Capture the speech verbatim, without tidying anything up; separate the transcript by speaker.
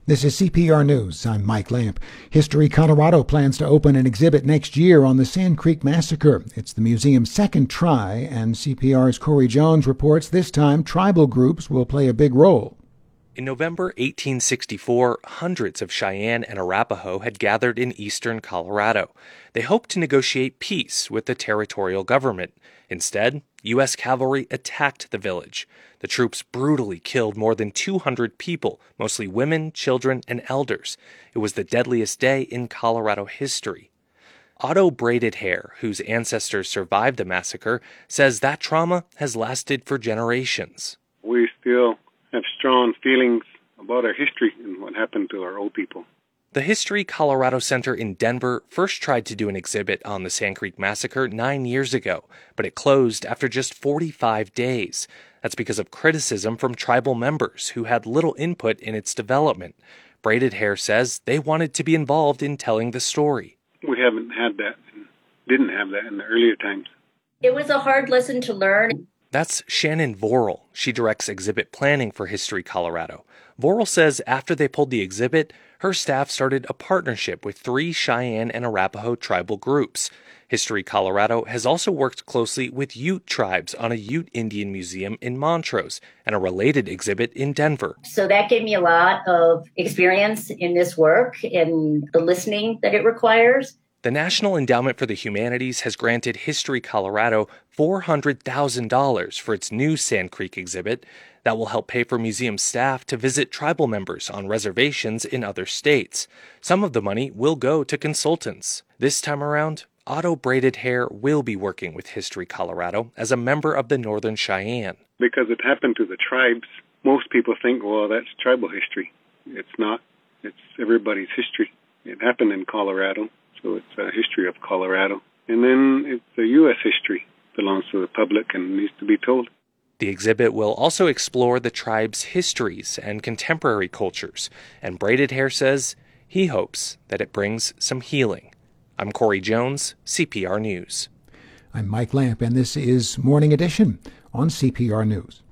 Speaker 1: This is C P R News. I'm Mike Lamp. History Colorado plans to open an exhibit next year on the Sand Creek Massacre. It's the museum's second try, and C P R's Corey Jones reports this time tribal groups will play a big role.
Speaker 2: In November eighteen sixty-four, hundreds of Cheyenne and Arapaho had gathered in eastern Colorado. They hoped to negotiate peace with the territorial government. Instead, U S cavalry attacked the village. The troops brutally killed more than two hundred people, mostly women, children, and elders. It was the deadliest day in Colorado history. Otto Braided Hair, whose ancestors survived the massacre, says that trauma has lasted for generations.
Speaker 3: We still have strong feelings about our history and what happened to our old people.
Speaker 2: The History Colorado Center in Denver first tried to do an exhibit on the Sand Creek Massacre nine years ago, but it closed after just forty-five days. That's because of criticism from tribal members who had little input in its development. Braided Hair says they wanted to be involved in telling the story.
Speaker 3: We haven't had that, and didn't have that in the earlier times.
Speaker 4: It was a hard lesson to learn.
Speaker 2: That's Shannon Vorel. She directs exhibit planning for History Colorado. Vorel says after they pulled the exhibit, her staff started a partnership with three Cheyenne and Arapaho tribal groups. History Colorado has also worked closely with Ute tribes on a Ute Indian museum in Montrose and a related exhibit in Denver.
Speaker 4: So that gave me a lot of experience in this work and the listening that it requires.
Speaker 2: The National Endowment for the Humanities has granted History Colorado four hundred thousand dollars for its new Sand Creek exhibit. That will help pay for museum staff to visit tribal members on reservations in other states. Some of the money will go to consultants. This time around, Otto Braided Hair will be working with History Colorado as a member of the Northern Cheyenne.
Speaker 3: Because it happened to the tribes, most people think, well, that's tribal history. It's not. It's everybody's history. It happened in Colorado. So it's a history of Colorado. And then it's a U S history. It belongs to the public and needs to be told.
Speaker 2: The exhibit will also explore the tribe's histories and contemporary cultures. And Braided Hair says he hopes that it brings some healing. I'm Corey Jones, C P R News.
Speaker 1: I'm Mike Lamp, and this is Morning Edition on C P R News.